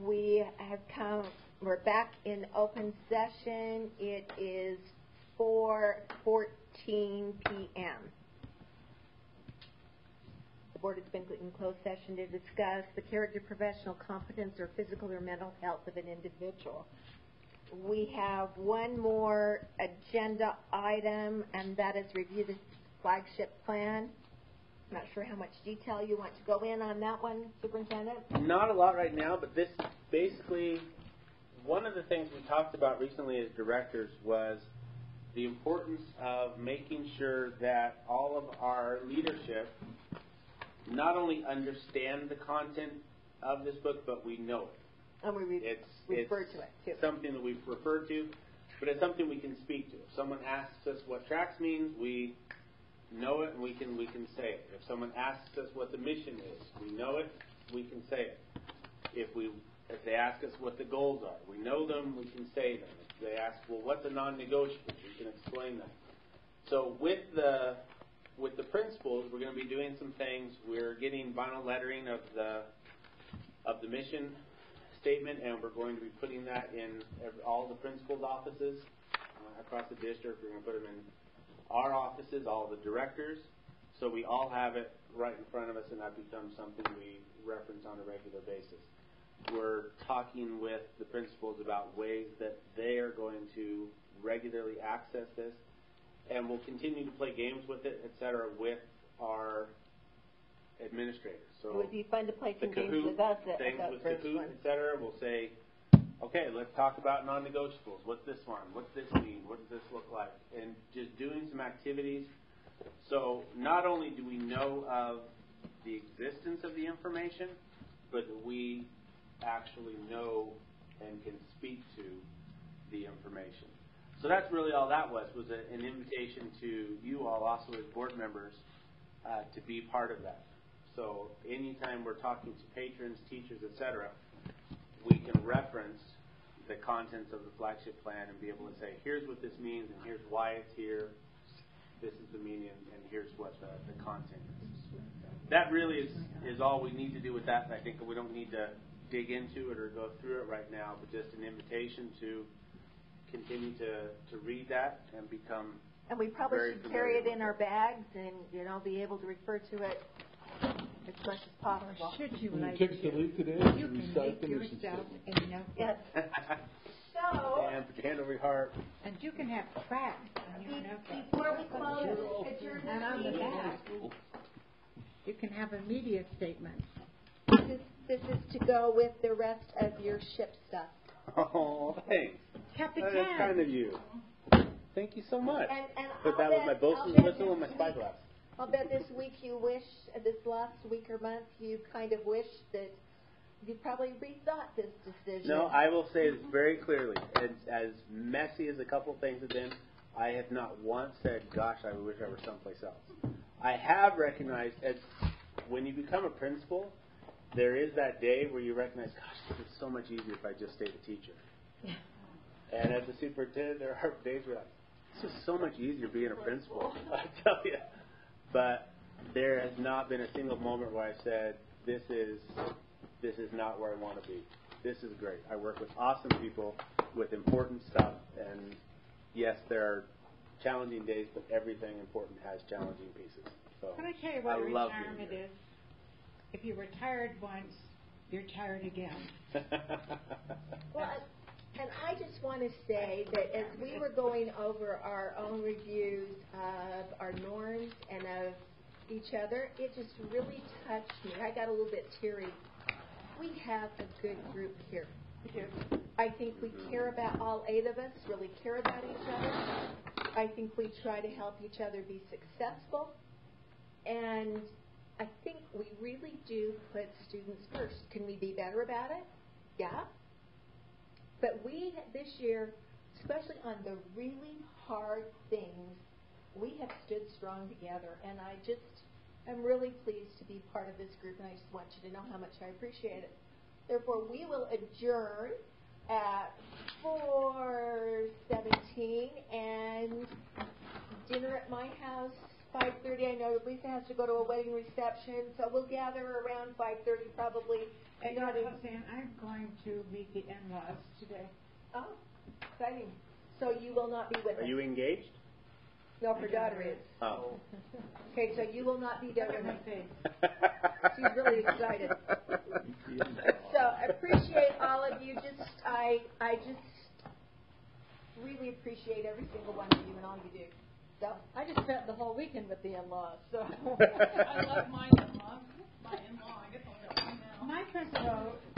We're back in open session. It is 4:14 p.m. The board has been in closed session to discuss the character, professional competence, or physical or mental health of an individual. We have one more agenda item, and that is review the flagship plan. I'm not sure how much detail you want to go in on that one, Superintendent. Not a lot right now, but this basically, one of the things we talked about recently as directors was the importance of making sure that all of our leadership not only understand the content of this book, but we know it. And we refer to it, too. It's something that we've referred to, but it's something we can speak to. If someone asks us what TRACS means, we know it and we can say it. If someone asks us what the mission is, we know it, we can say it. If they ask us what the goals are, we know them, we can say them. If they ask, well, what's a non-negotiable, we can explain them. So with the principals, we're going to be doing some things. We're getting vinyl lettering of the mission statement, and we're going to be putting that in all the principals' offices across the district. We're going to put them in our offices, all the directors, so we all have it right in front of us, and that becomes something we reference on a regular basis. We're talking with the principals about ways that they are going to regularly access this, and we'll continue to play games with it, etc., with our administrators. So it would be fun to play some games with us at that first Kahoot, one. etc. We'll say, okay, let's talk about non-negotiables. What's this one? What's this mean? What does this look like? And just doing some activities. So not only do we know of the existence of the information, but we actually know and can speak to the information. So that's really all that was an invitation to you all also as board members to be part of that. So anytime we're talking to patrons, teachers, etc., we can reference the contents of the flagship plan and be able to say, here's what this means and here's why it's here. This is the meaning and here's what the content is. That really is all we need to do with that. I think we don't need to dig into it or go through it right now, but just an invitation to continue to read that and become. And we probably should carry it in our bags and be able to refer to it as much as possible. Should you When like you take delete today, you can make yourself a notebook. Yes. And put your hand over your heart. And you can have tracks on your notebook. Before we close, adjourn And on the meeting. back, you can have a media statement. This is to go with the rest of your ship stuff. Oh, thanks. Capitan. That is kind of you. Thank you so much. And Put that with my bosun's whistle and my spyglass. I'll bet this last week or month, you kind of wish that you probably rethought this decision. No, I will say this very clearly. As messy as a couple things have been, I have not once said, gosh, I wish I were someplace else. I have recognized, when you become a principal, there is that day where you recognize, gosh, it's so much easier if I just stayed a teacher. Yeah. And as a superintendent, there are days where it's just so much easier being a principal, I tell you. But there has not been a single moment where I said, this is not where I want to be. This is great. I work with awesome people with important stuff. And yes, there are challenging days, but everything important has challenging pieces. So Can I tell you what I love retirement is? If you were tired once, you're tired again. Well, and I just want to say that as we were going over our own reviews of our norms and of each other, it just really touched me. I got a little bit teary. We have a good group here. I think we care about, all 8 of us really care about each other. I think we try to help each other be successful. And I think we really do put students first. Can we be better about it? Yeah. But we, this year, especially on the really hard things, we have stood strong together. And I'm really pleased to be part of this group, and I just want you to know how much I appreciate it. Therefore, we will adjourn at 4:17, and dinner at my house 5:30. I know Lisa has to go to a wedding reception, so we'll gather around 5:30 probably. And you know what, Suzanne, I'm going to meet the in-laws today. Oh, exciting. So you will not be with us? Are you engaged? No, her daughter is. Oh. Okay, so you will not be there Look with at my us. face. She's really excited. So I appreciate all of you. I just really appreciate every single one of you and all you do. So I just spent the whole weekend with the in-laws. So I love my in-law. My in-law, I guess I'll go now. My principal